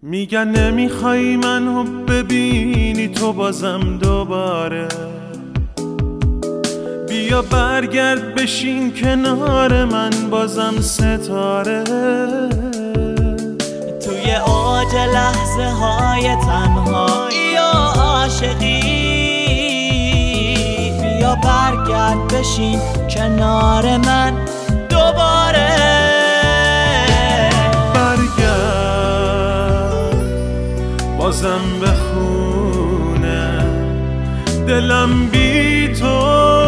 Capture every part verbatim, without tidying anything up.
میگن نمیخوای منو ببینی تو بازم دوباره، بیا برگرد بشین کنار من بازم ستاره. توی اوج لحظه های تنهایی و عاشقی، بیا برگرد بشین کنار من دوباره. برگرد بازم بخونه، دلم بی تو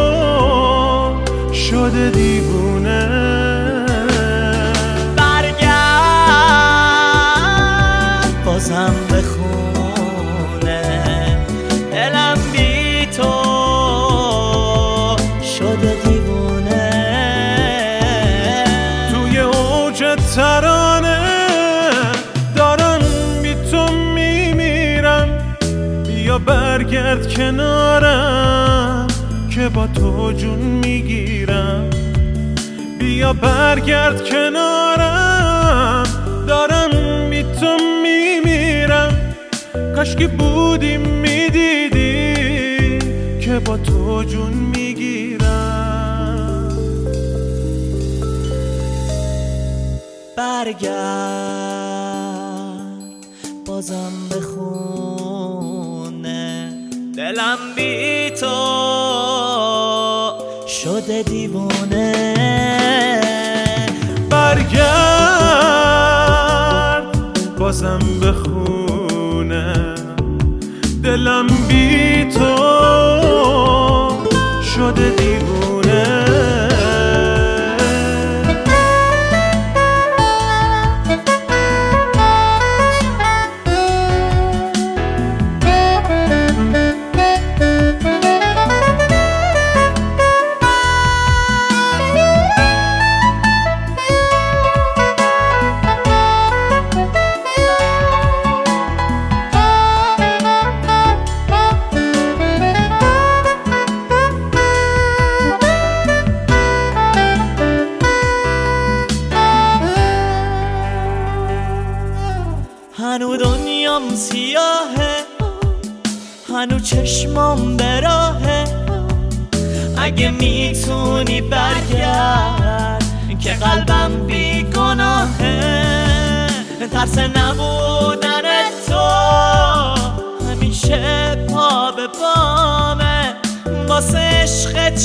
شده دیوونه. برگرد بازم بخونه، دلم بی تو شده دیوونه. توی اوج ترانه دارم بی تو میمیرم، بیا برگرد کنارم که با تو جون میگیرم. بیا برگرد کنارم دارم بی تو میمیرم، کاشکی بودی میدیدی که با تو جون میگیرم. برگرد بازم بخونه، دلم بی تو شده دیوونه. برگرد بازم بخونه، دلم بی تو شده دیوونه. هنو دنیام سیاهه، هنو چشمام براهه. اگه میتونی برگرد که قلبم بی گناهه. ترس نبودن تو همیشه پا به پامه، واسه عشقت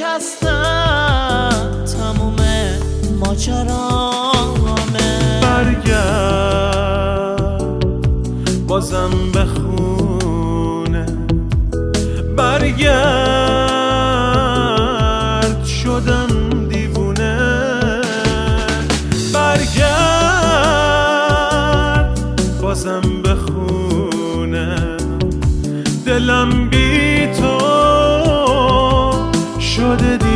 شکستم تموم ماجرامه. برگرد بازم بخونه، برگرد شدم دیوونه. برگرد بازم بخونه، دلم بی تو شده دیوونه.